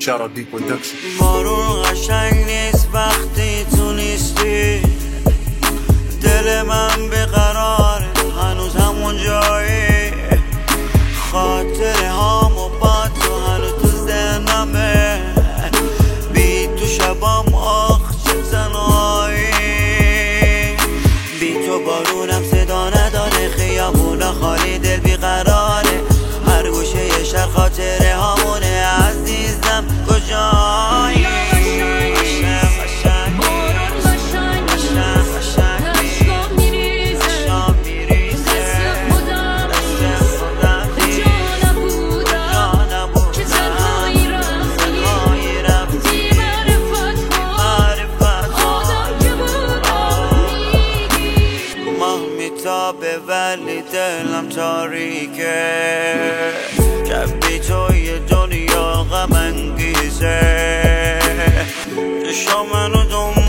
Shout out Deep Production. بارون قشنگ نیست وقتی تو نیستی، دل من بیقراره هنوز همون جایی، خاطره هامو با تو هنوز تو ذهنمه، بی تو شبام آخ چه تنهایی، بی تو بارونم صدا نداره، خیابونا خالی دل بیقراره، هر گوشه یه شهر خاطره هامونه، عزیزم کجایی؟ به ولی دلم تاریکه، که بی تو یه دنیا غم انگیزه، چشم منو